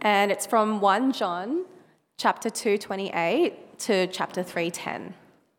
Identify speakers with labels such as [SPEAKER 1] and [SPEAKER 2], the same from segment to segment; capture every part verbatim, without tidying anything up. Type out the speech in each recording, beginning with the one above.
[SPEAKER 1] And it's from First John chapter two twenty-eight to chapter three ten.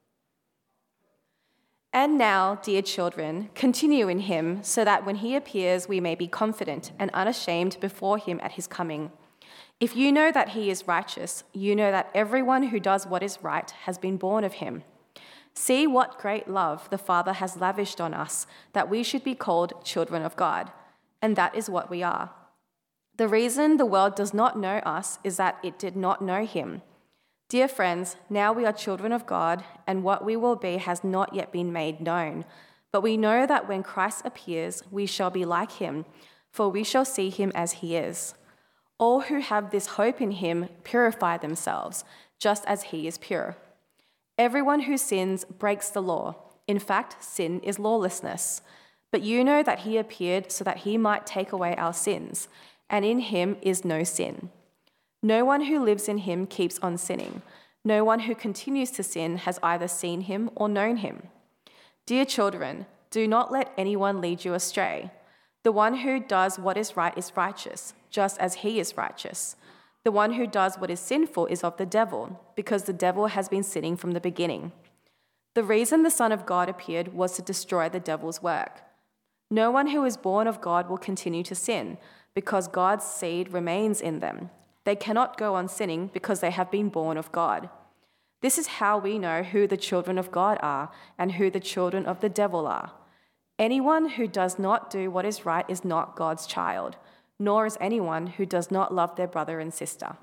[SPEAKER 1] And now, dear children, continue in him, so that when he appears we may be confident and unashamed before him at his coming. If you know that he is righteous, you know that everyone who does what is right has been born of him. See what great love the Father has lavished on us, that we should be called children of God, and that is what we are. The reason the world does not know us is that it did not know him. Dear friends, now we are children of God, and what we will be has not yet been made known. But we know that when Christ appears, we shall be like him, for we shall see him as he is. All who have this hope in him purify themselves, just as he is pure. Everyone who sins breaks the law. In fact, sin is lawlessness. But you know that he appeared so that he might take away our sins, and in him is no sin. No one who lives in him keeps on sinning. No one who continues to sin has either seen him or known him. Dear children, do not let anyone lead you astray. The one who does what is right is righteous, just as he is righteous. The one who does what is sinful is of the devil, because the devil has been sinning from the beginning. The reason the Son of God appeared was to destroy the devil's work. No one who is born of God will continue to sin, because God's seed remains in them. They cannot go on sinning because they have been born of God. This is how we know who the children of God are and who the children of the devil are. Anyone who does not do what is right is not God's child, nor is anyone who does not love their brother and sister.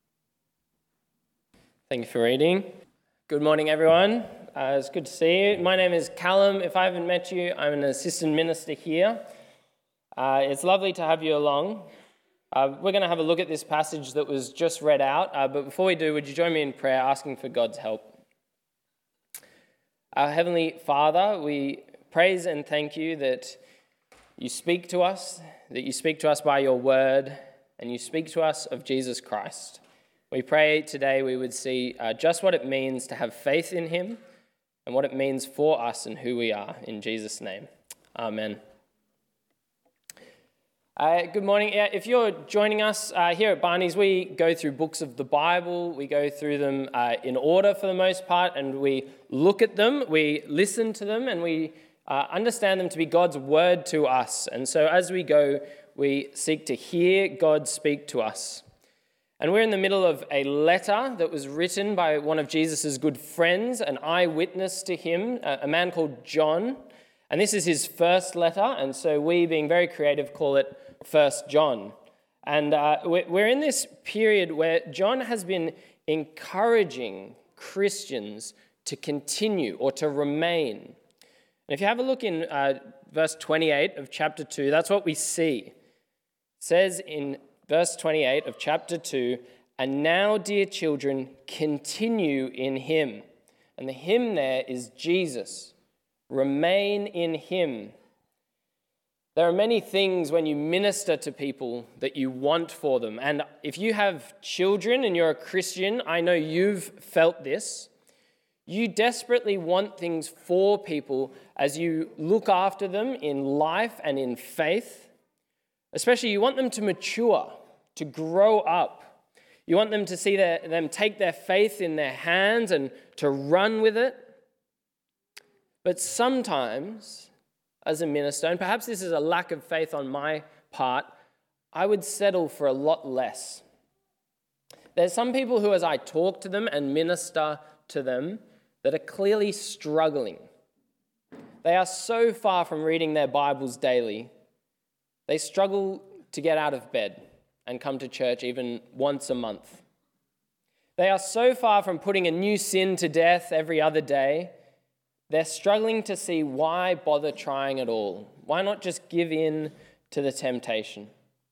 [SPEAKER 2] Thank you for reading. Good morning, everyone. Uh, it's good to see you. My name is Callum. If I haven't met you, I'm an assistant minister here. Uh, it's lovely to have you along. Uh, we're going to have a look at this passage that was just read out, uh, but before we do, would you join me in prayer asking for God's help? Our Heavenly Father, we praise and thank you that you speak to us, that you speak to us by your word, and you speak to us of Jesus Christ. We pray today we would see uh, just what it means to have faith in him and what it means for us and who we are. In Jesus' name, amen. Uh, good morning. Yeah, if you're joining us uh, here at Barney's, we go through books of the Bible. We go through them uh, in order for the most part, and we look at them, we listen to them, and we uh, understand them to be God's word to us. And so as we go, we seek to hear God speak to us. And we're in the middle of a letter that was written by one of Jesus' good friends, an eyewitness to him, a man called John. And this is his first letter, and so we, being very creative, call it First John. And uh, we're in this period where John has been encouraging Christians to continue or to remain. And if you have a look in uh, verse twenty-eight of chapter two, that's what we see. It says in verse twenty-eight of chapter two, "And now, dear children, continue in him." And the him there is Jesus. Remain in him. There are many things when you minister to people that you want for them. And if you have children and you're a Christian, I know you've felt this. You desperately want things for people as you look after them in life and in faith. Especially you want them to mature, to grow up. You want them to see their, them take their faith in their hands and to run with it. But sometimes, as a minister, and perhaps this is a lack of faith on my part, I would settle for a lot less. There's some people who, as I talk to them and minister to them, that are clearly struggling. They are so far from reading their Bibles daily, they struggle to get out of bed and come to church even once a month. They are so far from putting a new sin to death every other day, they're struggling to see why bother trying at all. Why not just give in to the temptation?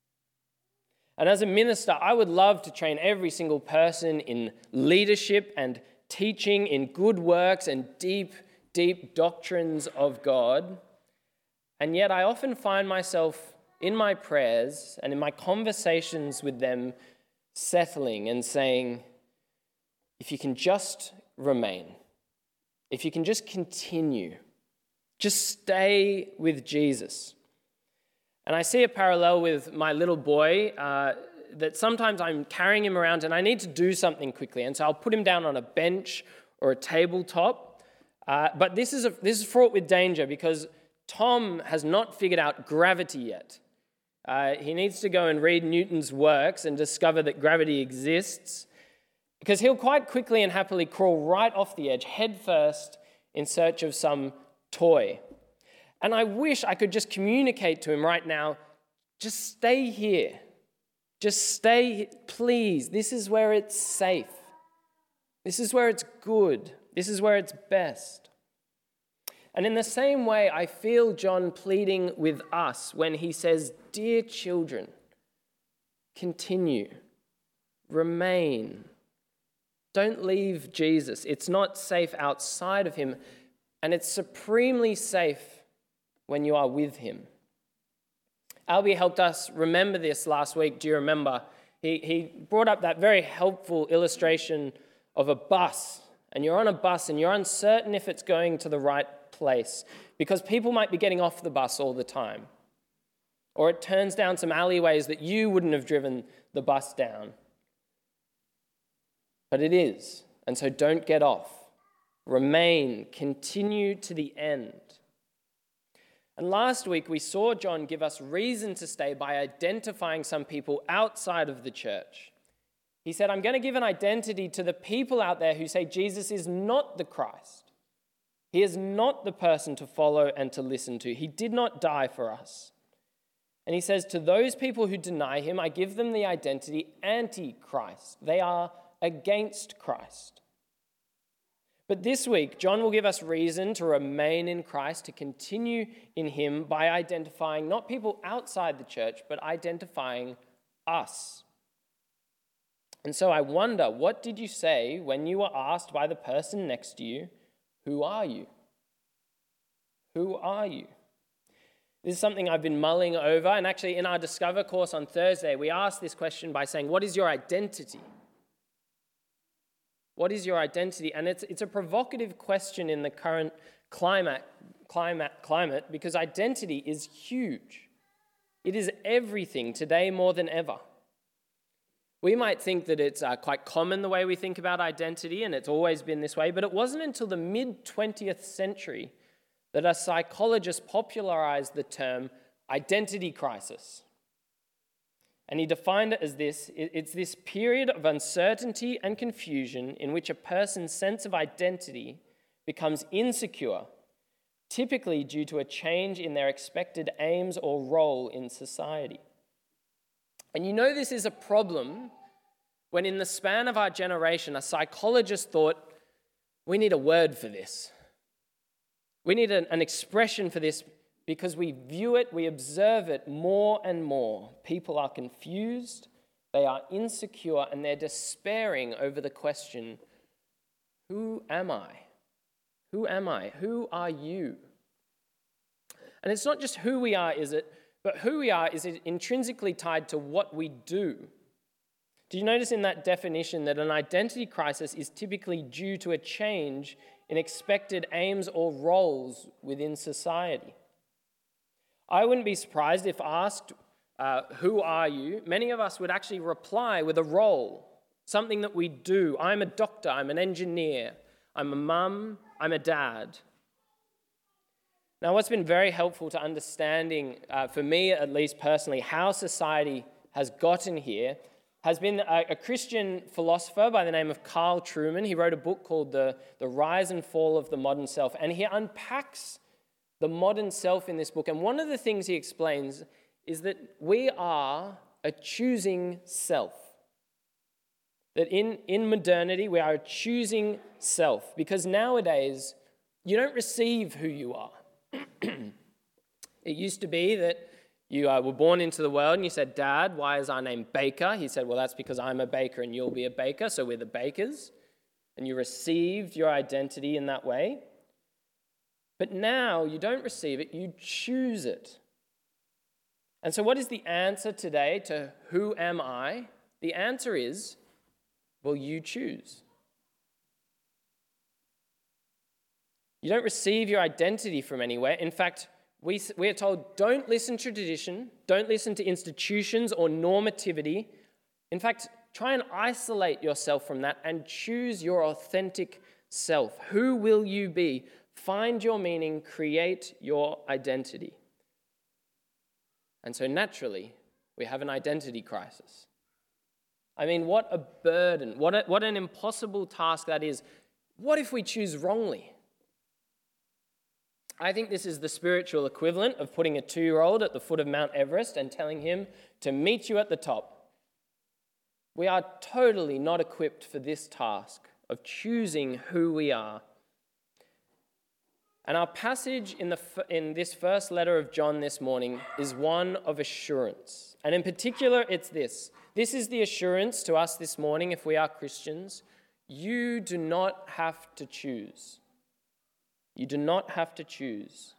[SPEAKER 2] And as a minister, I would love to train every single person in leadership and teaching, in good works and deep, deep doctrines of God. And yet I often find myself in my prayers and in my conversations with them settling and saying, if you can just remain, if you can just continue, just stay with Jesus. And I see a parallel with my little boy. Uh, that sometimes I'm carrying him around and I need to do something quickly. And so I'll put him down on a bench or a tabletop. Uh, but this is, a, this is fraught with danger because Tom has not figured out gravity yet. Uh, he needs to go and read Newton's works and discover that gravity exists, because he'll quite quickly and happily crawl right off the edge, head first, in search of some toy. And I wish I could just communicate to him right now, just stay here. Just stay, please. This is where it's safe. This is where it's good. This is where it's best. And in the same way, I feel John pleading with us when he says, dear children, continue, remain. Don't leave Jesus. It's not safe outside of him, and it's supremely safe when you are with him. Albie helped us remember this last week. Do you remember? He, he brought up that very helpful illustration of a bus, and you're on a bus and you're uncertain if it's going to the right place because people might be getting off the bus all the time. Or it turns down some alleyways that you wouldn't have driven the bus down. But it is, and so don't get off. Remain, continue to the end. And last week we saw John give us reason to stay by identifying some people outside of the church. He said, I'm going to give an identity to the people out there who say Jesus is not the Christ. He is not the person to follow and to listen to. He did not die for us. And he says, to those people who deny him, I give them the identity anti-Christ. They are against Christ. But this week, John will give us reason to remain in Christ, to continue in him by identifying not people outside the church, but identifying us. And so I wonder, what did you say when you were asked by the person next to you, who are you? Who are you? This is something I've been mulling over, and actually in our Discover course on Thursday, we asked this question by saying, what is your identity? What is your identity? And it's, it's a provocative question in the current climate, climate, climate because identity is huge. It is everything today more than ever. We might think that it's uh, quite common the way we think about identity, and it's always been this way, but it wasn't until the mid-twentieth century that a psychologist popularized the term identity crisis. And he defined it as this: it's this period of uncertainty and confusion in which a person's sense of identity becomes insecure, typically due to a change in their expected aims or role in society. And you know this is a problem when in the span of our generation, a psychologist thought, we need a word for this. We need an, an expression for this because we view it, we observe it more and more. People are confused, they are insecure, and they're despairing over the question, who am I? Who am I? Who are you? And it's not just who we are, is it? But who we are is intrinsically tied to what we do. Do you notice in that definition that an identity crisis is typically due to a change in expected aims or roles within society? I wouldn't be surprised if asked, uh, who are you? Many of us would actually reply with a role, something that we do. I'm a doctor, I'm an engineer, I'm a mum, I'm a dad. Now, what's been very helpful to understanding, uh, for me at least personally, how society has gotten here has been a, a Christian philosopher by the name of Carl Trueman. He wrote a book called The, the Rise and Fall of the Modern Self, and he unpacks the modern self in this book. And one of the things he explains is that we are a choosing self. That in, in modernity, we are a choosing self, because nowadays, you don't receive who you are. It used to be that you uh, were born into the world and you said, Dad, why is our name Baker? He said, well, that's because I'm a baker and you'll be a baker, so we're the bakers. And you received your identity in that way. But now you don't receive it, you choose it. And so what is the answer today to who am I? The answer is, well, you choose. You don't receive your identity from anywhere. In fact, we, we are told, don't listen to tradition, don't listen to institutions or normativity, In fact, try and isolate yourself from that and choose your authentic self. Who will you be? Find your meaning, create your identity. And so naturally, we have an identity crisis. I mean, what a burden, what, a, what an impossible task that is. What if we choose wrongly? I think this is the spiritual equivalent of putting a two-year-old at the foot of Mount Everest and telling him to meet you at the top. We are totally not equipped for this task of choosing who we are. And our passage in, the, in this first letter of John this morning is one of assurance. And in particular, it's this. This is the assurance to us this morning, if we are Christians. You do not have to choose. You do not have to choose.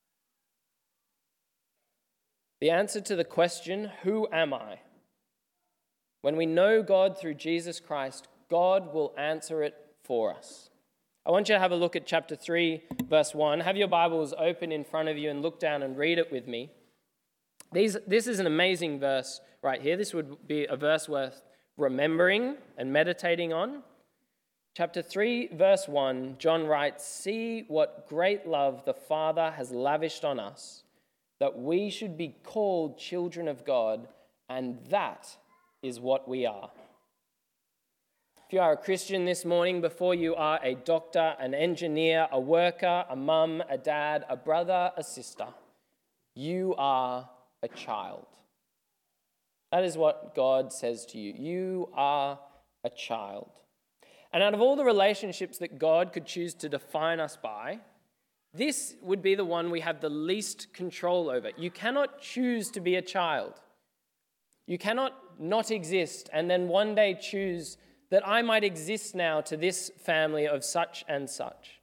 [SPEAKER 2] The answer to the question, who am I? When we know God through Jesus Christ, God will answer it for us. I want you to have a look at chapter three, verse one. Have your Bibles open in front of you and look down and read it with me. These, this is an amazing verse right here. This would be a verse worth remembering and meditating on. Chapter three, verse one, John writes, "See what great love the Father has lavished on us, that we should be called children of God, and that is what we are." If you are a Christian this morning, before you are a doctor, an engineer, a worker, a mum, a dad, a brother, a sister, you are a child. That is what God says to you. You are a child. And out of all the relationships that God could choose to define us by, this would be the one we have the least control over. You cannot choose to be a child. You cannot not exist and then one day choose that I might exist now to this family of such and such.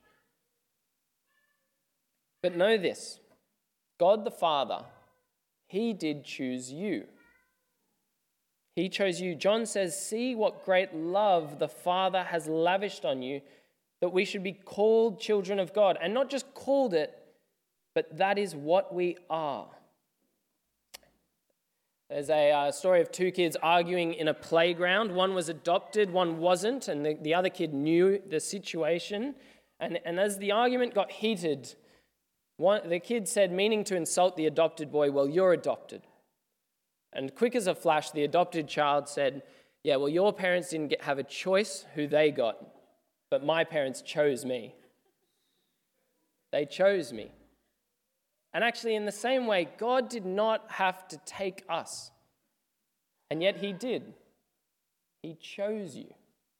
[SPEAKER 2] But know this, God the Father, He did choose you. He chose you. John says, "See what great love the Father has lavished on you, that we should be called children of God." And not just called it, but that is what we are. There's a uh, story of two kids arguing in a playground. One was adopted, one wasn't, and the, the other kid knew the situation. And, and as the argument got heated, one, the kid said, meaning to insult the adopted boy, "Well, you're adopted." And quick as a flash, the adopted child said, "Yeah, well, your parents didn't get, have a choice who they got, but my parents chose me. They chose me." And actually, in the same way, God did not have to take us. And yet He did. He chose you.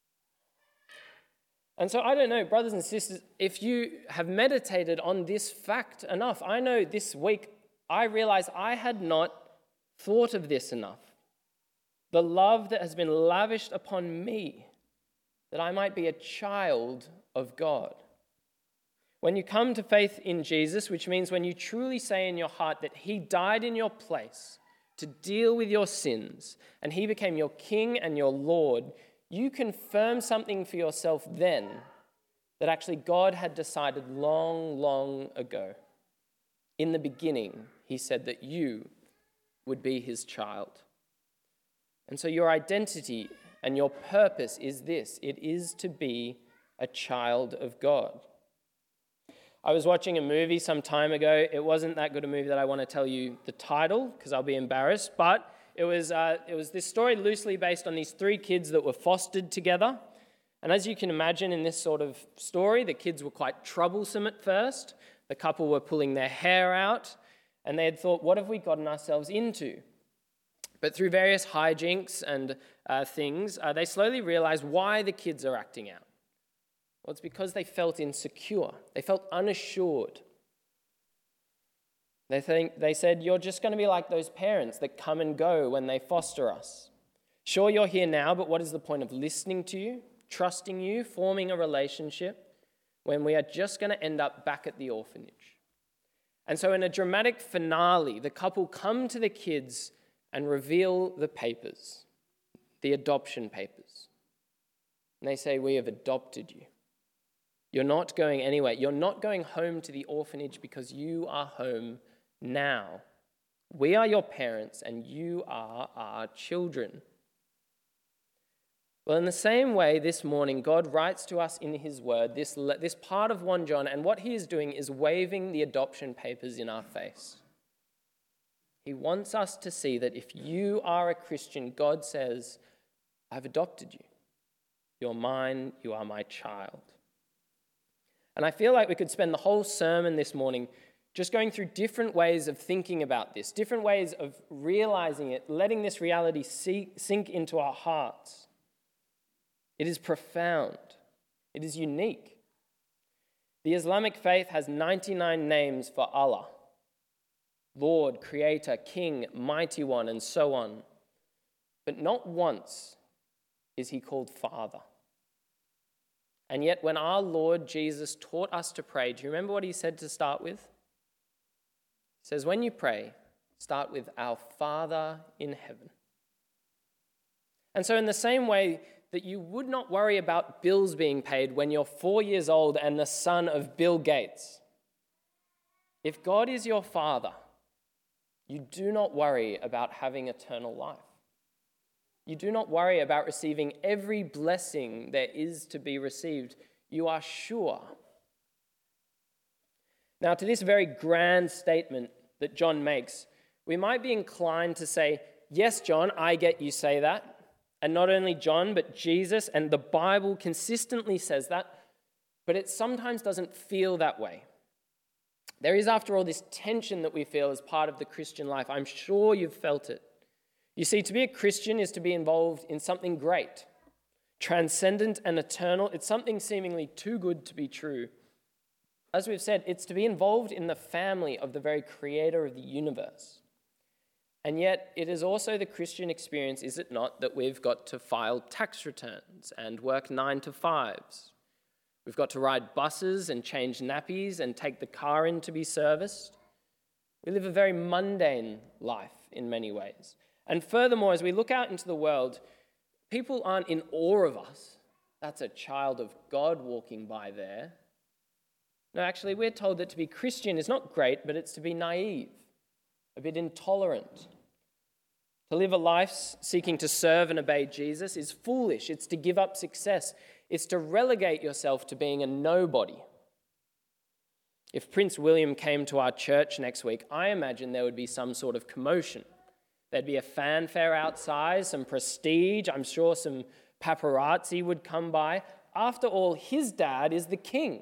[SPEAKER 2] And so I don't know, brothers and sisters, if you have meditated on this fact enough. I know this week I realized I had not thought of this enough. The love that has been lavished upon me, that I might be a child of God. When you come to faith in Jesus, which means when you truly say in your heart that He died in your place to deal with your sins, and He became your King and your Lord, you confirm something for yourself then that actually God had decided long, long ago. In the beginning, He said that you would be His child. And so your identity and your purpose is this. It is to be a child of God. I was watching a movie some time ago. It wasn't that good a movie that I want to tell you the title because I'll be embarrassed, but it was uh, it was this story loosely based on these three kids that were fostered together. And as you can imagine in this sort of story, the kids were quite troublesome at first. The couple were pulling their hair out, and they had thought, what have we gotten ourselves into? But through various hijinks and uh, things, uh, they slowly realized why the kids are acting out. Well, it's because they felt insecure. They felt unassured. They think they said, "You're just going to be like those parents that come and go when they foster us. Sure, you're here now, but what is the point of listening to you, trusting you, forming a relationship when we are just going to end up back at the orphanage?" And so in a dramatic finale, the couple come to the kids and reveal the papers, the adoption papers. And they say, "We have adopted you. You're not going anywhere. You're not going home to the orphanage because you are home now. We are your parents and you are our children." Well, in the same way, this morning, God writes to us in his word, this, this part of First John, and what he is doing is waving the adoption papers in our face. He wants us to see that if you are a Christian, God says, I've adopted you. You're mine, you are my child. And I feel like we could spend the whole sermon this morning just going through different ways of thinking about this, different ways of realizing it, letting this reality sink into our hearts. It is profound. It is unique. The Islamic faith has ninety-nine names for Allah: Lord, Creator, King, Mighty One, and so on. But not once is he called Father. And yet when our Lord Jesus taught us to pray, do you remember what he said to start with? He says, when you pray, start with our Father in heaven. And so in the same way that you would not worry about bills being paid when you're four years old and the son of Bill Gates, if God is your Father, you do not worry about having eternal life. You do not worry about receiving every blessing there is to be received. You are sure. Now, to this very grand statement that John makes, we might be inclined to say, yes, John, I get you say that. And not only John, but Jesus and the Bible consistently says that, but it sometimes doesn't feel that way. There is, after all, this tension that we feel as part of the Christian life. I'm sure you've felt it. You see, to be a Christian is to be involved in something great, transcendent and eternal. It's something seemingly too good to be true. As we've said, it's to be involved in the family of the very creator of the universe. And yet, it is also the Christian experience, is it not, that we've got to file tax returns and work nine to fives. We've got to ride buses and change nappies and take the car in to be serviced. We live a very mundane life in many ways. And furthermore, as we look out into the world, people aren't in awe of us. That's a child of God walking by there. No, actually, we're told that to be Christian is not great, but it's to be naive, a bit intolerant. To live a life seeking to serve and obey Jesus is foolish. It's to give up success. It's to relegate yourself to being a nobody. If Prince William came to our church next week, I imagine there would be some sort of commotion. There'd be a fanfare outside, some prestige. I'm sure some paparazzi would come by. After all, his dad is the king.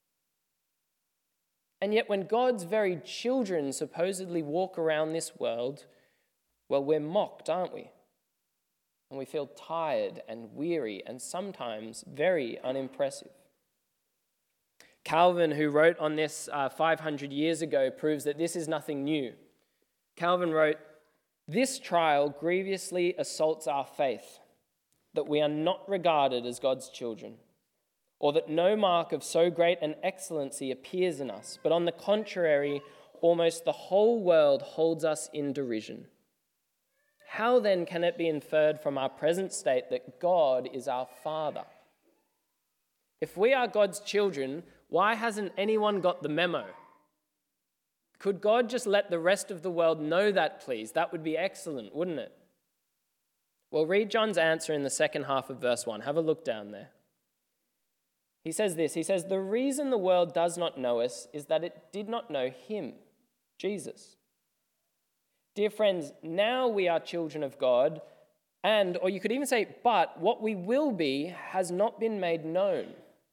[SPEAKER 2] And yet when God's very children supposedly walk around this world, well, we're mocked, aren't we? And we feel tired and weary and sometimes very unimpressive. Calvin, who wrote on this uh, five hundred years ago, proves that this is nothing new. Calvin wrote, "This trial grievously assaults our faith, that we are not regarded as God's children, or that no mark of so great an excellency appears in us, but on the contrary, almost the whole world holds us in derision. How then can it be inferred from our present state that God is our Father? If we are God's children, why hasn't anyone got the memo? Could God just let the rest of the world know that, please? That would be excellent, wouldn't it?" Well, read John's answer in the second half of verse one. Have a look down there. He says this, he says, "The reason the world does not know us is that it did not know him, Jesus. Dear friends, now we are children of God, and, or you could even say, but what we will be has not been made known.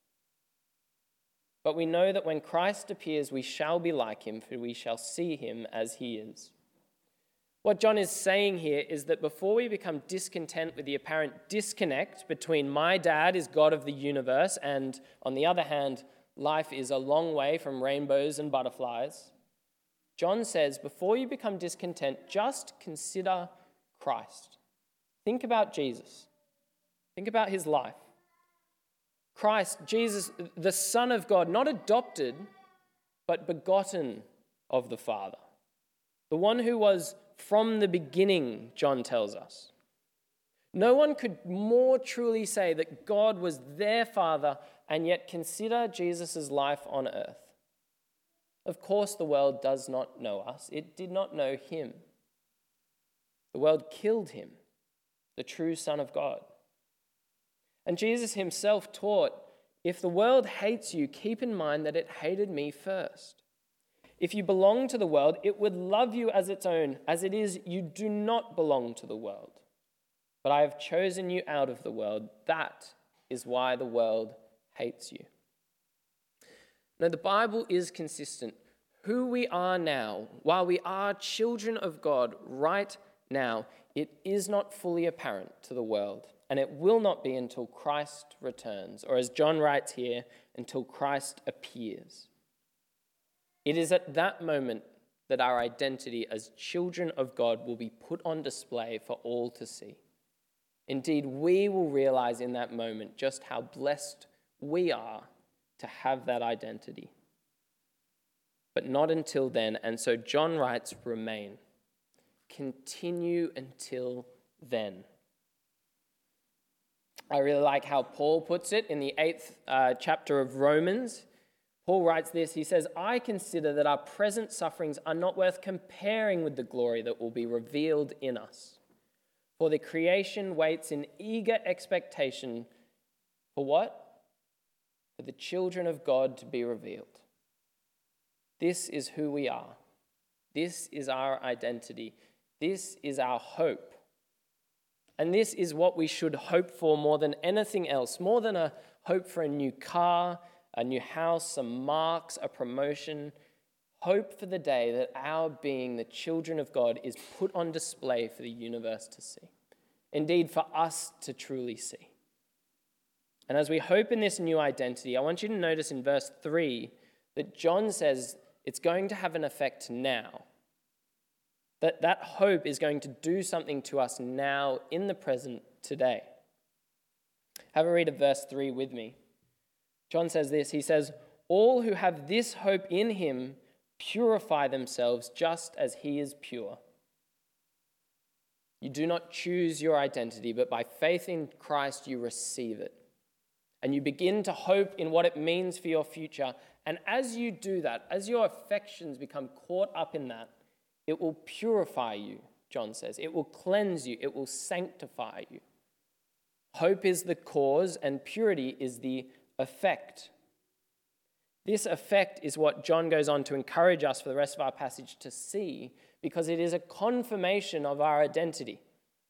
[SPEAKER 2] But we know that when Christ appears, we shall be like him, for we shall see him as he is." What John is saying here is that before we become discontent with the apparent disconnect between my dad is God of the universe and, on the other hand, life is a long way from rainbows and butterflies, John says, before you become discontent, just consider Christ. Think about Jesus. Think about his life. Christ, Jesus, the Son of God, not adopted, but begotten of the Father. The one who was from the beginning, John tells us. No one could more truly say that God was their Father and yet consider Jesus' life on earth. Of course, the world does not know us. It did not know him. The world killed him, the true Son of God. And Jesus himself taught, if the world hates you, keep in mind that it hated me first. If you belong to the world, it would love you as its own. As it is, you do not belong to the world. But I have chosen you out of the world. That is why the world hates you. Now, the Bible is consistent. Who we are now, while we are children of God right now, it is not fully apparent to the world. And it will not be until Christ returns, or as John writes here, until Christ appears. It is at that moment that our identity as children of God will be put on display for all to see. Indeed, we will realize in that moment just how blessed we are to have that identity. But not until then, and so John writes, remain. Continue until then. I really like how Paul puts it in the eighth uh, chapter of Romans. Paul writes this, he says, I consider that our present sufferings are not worth comparing with the glory that will be revealed in us. For the creation waits in eager expectation for what? For the children of God to be revealed. This is who we are. This is our identity. This is our hope. And this is what we should hope for more than anything else, more than a hope for a new car, a new house, some marks, a promotion. Hope for the day that our being the children of God is put on display for the universe to see. Indeed, for us to truly see. And as we hope in this new identity, I want you to notice in verse three that John says it's going to have an effect now. That that hope is going to do something to us now, in the present, today. Have a read of verse three with me. John says this, he says, all who have this hope in him purify themselves just as he is pure. You do not choose your identity, but by faith in Christ you receive it. And you begin to hope in what it means for your future. And as you do that, as your affections become caught up in that, it will purify you, John says. It will cleanse you. It will sanctify you. Hope is the cause and purity is the effect. This effect is what John goes on to encourage us for the rest of our passage to see, because it is a confirmation of our identity.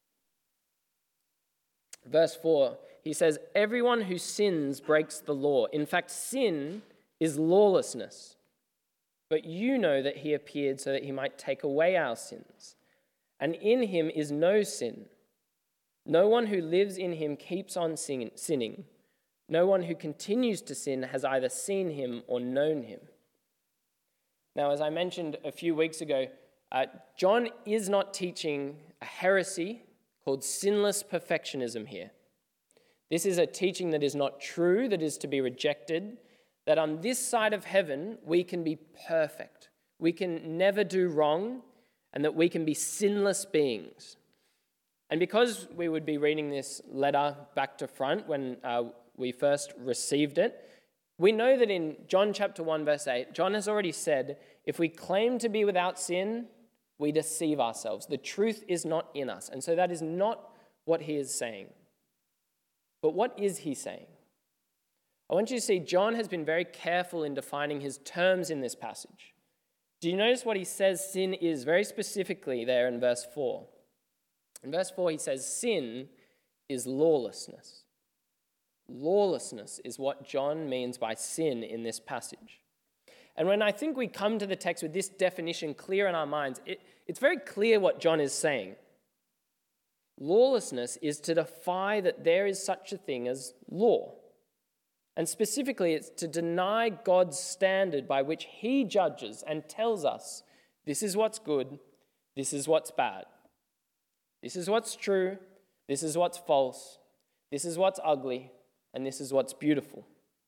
[SPEAKER 2] Verse four, he says, everyone who sins breaks the law. In fact, sin is lawlessness. But you know that he appeared so that he might take away our sins. And in him is no sin. No one who lives in him keeps on sinning. No one who continues to sin has either seen him or known him. Now, as I mentioned a few weeks ago, uh, John is not teaching a heresy called sinless perfectionism here. This is a teaching that is not true, that is to be rejected, that on this side of heaven, we can be perfect. We can never do wrong, and that we can be sinless beings. And because we would be reading this letter back to front when uh, we first received it, we know that in John chapter one, verse eight, John has already said, if we claim to be without sin, we deceive ourselves. The truth is not in us. And so that is not what he is saying. But what is he saying? I want you to see John has been very careful in defining his terms in this passage. Do you notice what he says sin is very specifically there in verse four? In verse four, he says sin is lawlessness. Lawlessness is what John means by sin in this passage. And when I think we come to the text with this definition clear in our minds, it, it's very clear what John is saying. Lawlessness is to defy that there is such a thing as law. And specifically, it's to deny God's standard by which he judges and tells us this is what's good, this is what's bad. This is what's true, this is what's false, this is what's ugly, and this is what's beautiful.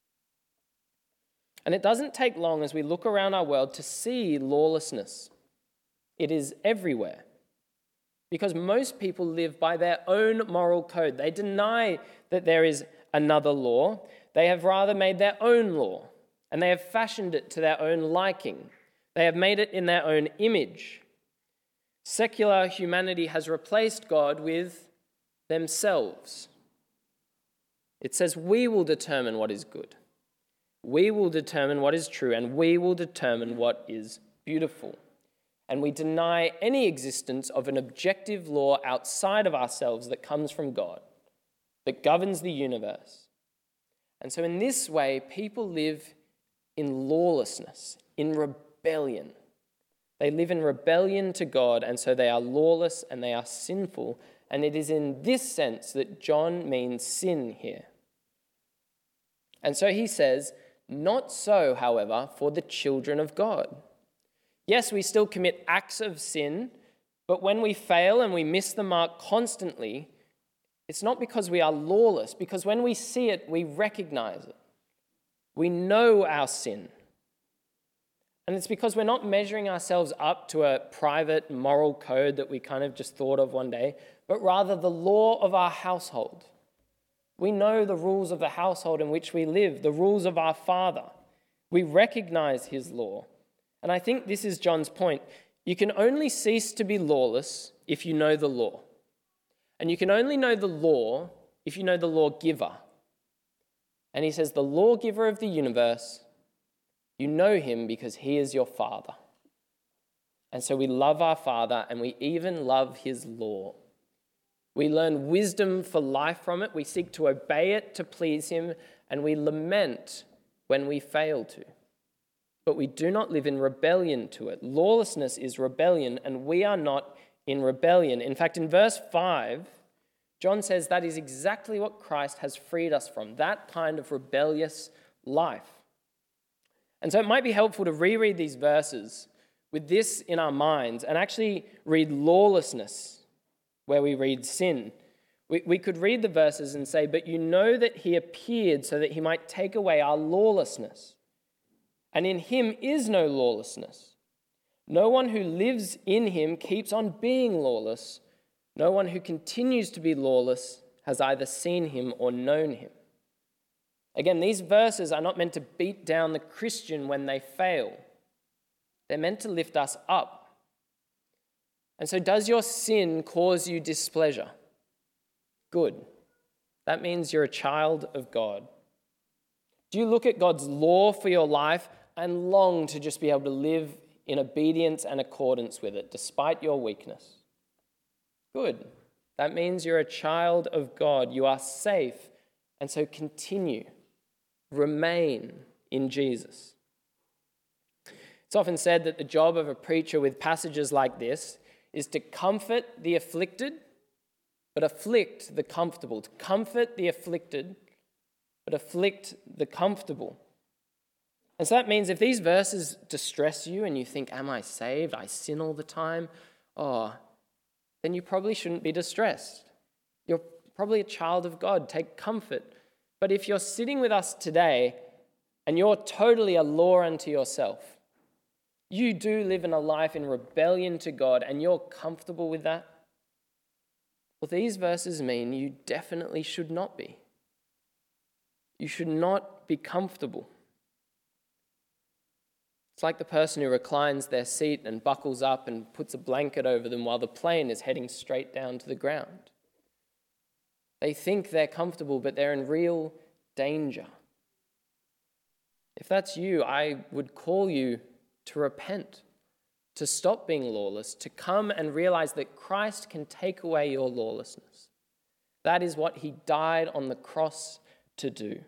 [SPEAKER 2] And it doesn't take long as we look around our world to see lawlessness. It is everywhere. Because most people live by their own moral code. They deny that there is another law. They have rather made their own law, and they have fashioned it to their own liking. They have made it in their own image. Secular humanity has replaced God with themselves. It says, we will determine what is good. We will determine what is true, and we will determine what is beautiful. And we deny any existence of an objective law outside of ourselves that comes from God, that governs the universe. And so in this way, people live in lawlessness, in rebellion. They live in rebellion to God, and so they are lawless and they are sinful. And it is in this sense that John means sin here. And so he says, not so, however, for the children of God. Yes, we still commit acts of sin, but when we fail and we miss the mark constantly, it's not because we are lawless, because when we see it, we recognize it. We know our sin. And it's because we're not measuring ourselves up to a private moral code that we kind of just thought of one day, but rather the law of our household. We know the rules of the household in which we live, the rules of our Father. We recognize his law. And I think this is John's point. You can only cease to be lawless if you know the law. And you can only know the law if you know the lawgiver. And he says, the lawgiver of the universe, you know him because he is your Father. And so we love our Father and we even love his law. We learn wisdom for life from it. We seek to obey it to please him, and we lament when we fail to. But we do not live in rebellion to it. Lawlessness is rebellion, and we are not in rebellion. In fact, in verse five, John says that is exactly what Christ has freed us from, that kind of rebellious life. And so it might be helpful to reread these verses with this in our minds and actually read lawlessness where we read sin. We, we could read the verses and say, but you know that he appeared so that he might take away our lawlessness. And in him is no lawlessness. No one who lives in him keeps on being lawless. No one who continues to be lawless has either seen him or known him. Again, these verses are not meant to beat down the Christian when they fail. They're meant to lift us up. And so does your sin cause you displeasure? Good. That means you're a child of God. Do you look at God's law for your life and long to just be able to live in obedience and accordance with it, despite your weakness? Good. That means you're a child of God. You are safe. And so continue. Remain in Jesus. It's often said that the job of a preacher with passages like this is to comfort the afflicted, but afflict the comfortable. To comfort the afflicted, but afflict the comfortable. And so that means if these verses distress you and you think, am I saved? I sin all the time. Oh, then you probably shouldn't be distressed. You're probably a child of God. Take comfort. But if you're sitting with us today and you're totally a law unto yourself, you do live in a life in rebellion to God and you're comfortable with that, well, these verses mean you definitely should not be. You should not be comfortable. It's like the person who reclines their seat and buckles up and puts a blanket over them while the plane is heading straight down to the ground. They think they're comfortable, but they're in real danger. If that's you, I would call you to repent, to stop being lawless, to come and realize that Christ can take away your lawlessness. That is what he died on the cross to do.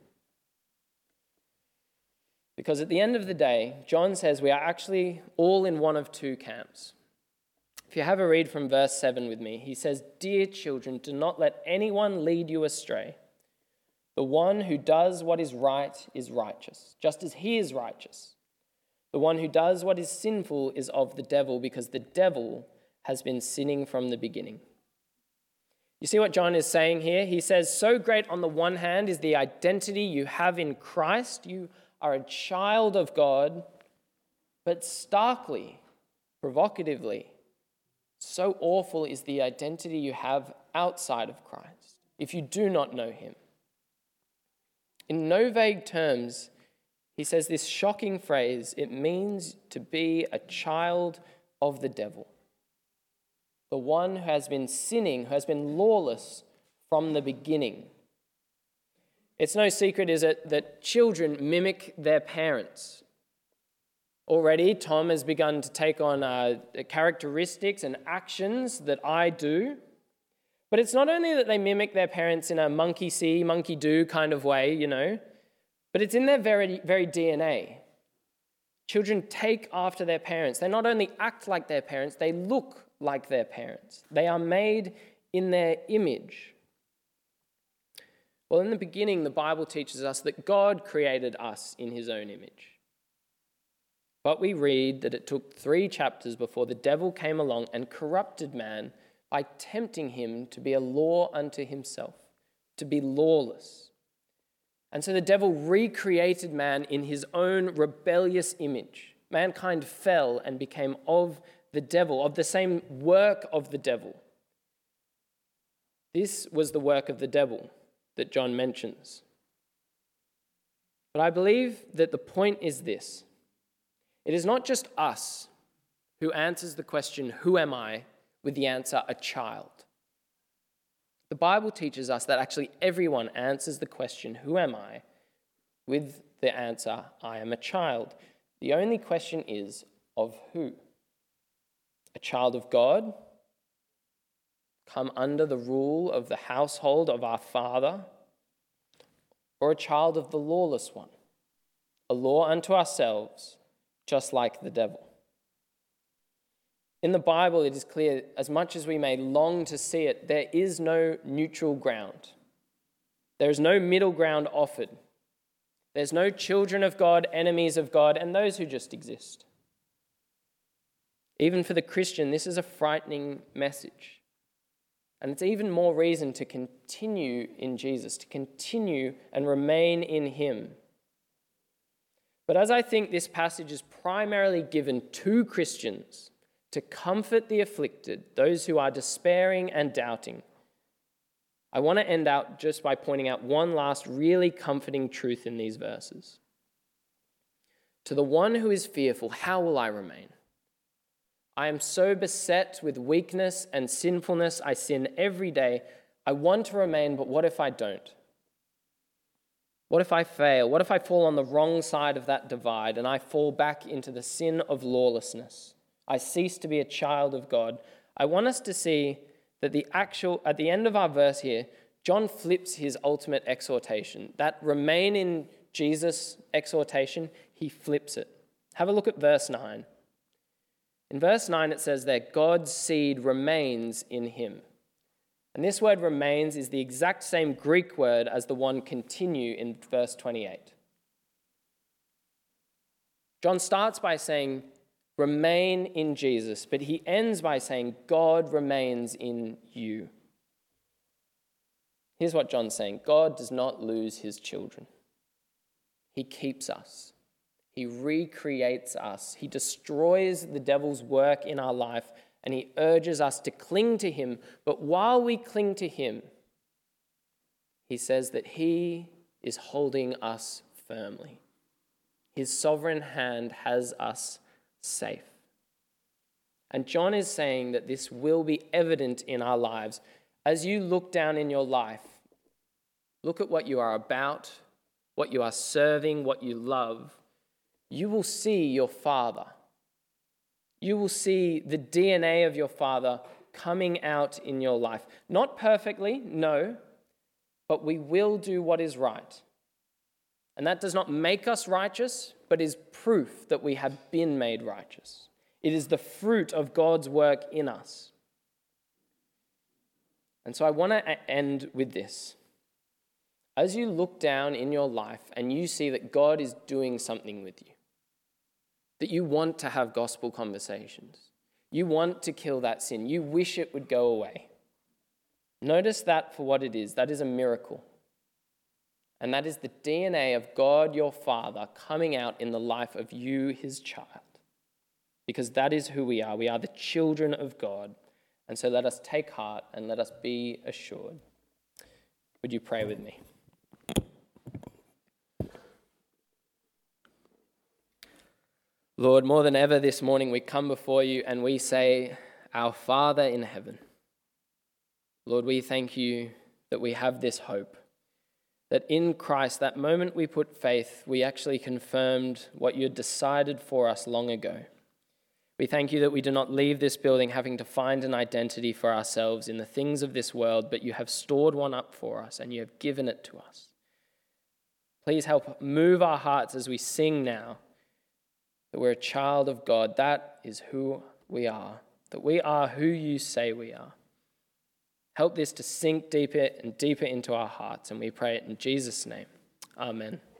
[SPEAKER 2] Because at the end of the day, John says we are actually all in one of two camps. If you have a read from verse seven with me, he says, "Dear children, do not let anyone lead you astray. The one who does what is right is righteous, just as he is righteous. The one who does what is sinful is of the devil, because the devil has been sinning from the beginning." You see what John is saying here? He says, so great on the one hand is the identity you have in Christ. You are a child of God, but starkly, provocatively, so awful is the identity you have outside of Christ if you do not know him. In no vague terms, he says this shocking phrase, it means to be a child of the devil. The one who has been sinning, who has been lawless from the beginning. It's no secret, is it, that children mimic their parents. Already, Tom has begun to take on uh, characteristics and actions that I do. But it's not only that they mimic their parents in a monkey see, monkey do kind of way, you know, but it's in their very, very D N A. Children take after their parents. They not only act like their parents, they look like their parents. They are made in their image. Well, in the beginning, the Bible teaches us that God created us in his own image. But we read that it took three chapters before the devil came along and corrupted man by tempting him to be a law unto himself, to be lawless. And so the devil recreated man in his own rebellious image. Mankind fell and became of the devil, of the same work of the devil. This was the work of the devil that John mentions. But I believe that the point is this. It is not just us who answers the question, who am I, with the answer, a child. The Bible teaches us that actually everyone answers the question, who am I, with the answer, I am a child. The only question is, of who? A child of God, come under the rule of the household of our Father, or a child of the lawless one, a law unto ourselves, just like the devil. In the Bible, it is clear, as much as we may long to see it, there is no neutral ground. There is no middle ground offered. There's no children of God, enemies of God, and those who just exist. Even for the Christian, this is a frightening message. And it's even more reason to continue in Jesus, to continue and remain in him. But as I think this passage is primarily given to Christians, to comfort the afflicted, those who are despairing and doubting, I want to end out just by pointing out one last really comforting truth in these verses. To the one who is fearful, how will I remain? I am so beset with weakness and sinfulness, I sin every day. I want to remain, but what if I don't? What if I fail? What if I fall on the wrong side of that divide and I fall back into the sin of lawlessness? I cease to be a child of God. I want us to see that the actual, at the end of our verse here, John flips his ultimate exhortation. That remain in Jesus exhortation, he flips it. Have a look at verse nine. In verse nine, it says that God's seed remains in him. And this word remains is the exact same Greek word as the one continue in verse twenty-eight. John starts by saying, remain in Jesus, but he ends by saying, God remains in you. Here's what John's saying. God does not lose his children. He keeps us. He recreates us. He destroys the devil's work in our life, and he urges us to cling to him. But while we cling to him, he says that he is holding us firmly. His sovereign hand has us safe. And John is saying that this will be evident in our lives. As you look down in your life, look at what you are about, what you are serving, what you love, you will see your Father. You will see the D N A of your Father coming out in your life. Not perfectly, no, but we will do what is right. And that does not make us righteous, but is proof that we have been made righteous. It is the fruit of God's work in us. And so I want to end with this. As you look down in your life and you see that God is doing something with you, that you want to have gospel conversations, you want to kill that sin, you wish it would go away, notice that for what it is. That is a miracle. And that is the D N A of God, your Father, coming out in the life of you, his child. Because that is who we are. We are the children of God. And so let us take heart and let us be assured. Would you pray with me? Lord, more than ever this morning we come before you and we say, our Father in heaven. Lord, we thank you that we have this hope. that in Christ, that moment we put faith, we actually confirmed what you had decided for us long ago. We thank you that we do not leave this building having to find an identity for ourselves in the things of this world, but you have stored one up for us and you have given it to us. Please help move our hearts as we sing now that we're a child of God. That is who we are, that we are who you say we are. Help this to sink deeper and deeper into our hearts, and we pray it in Jesus' name. Amen.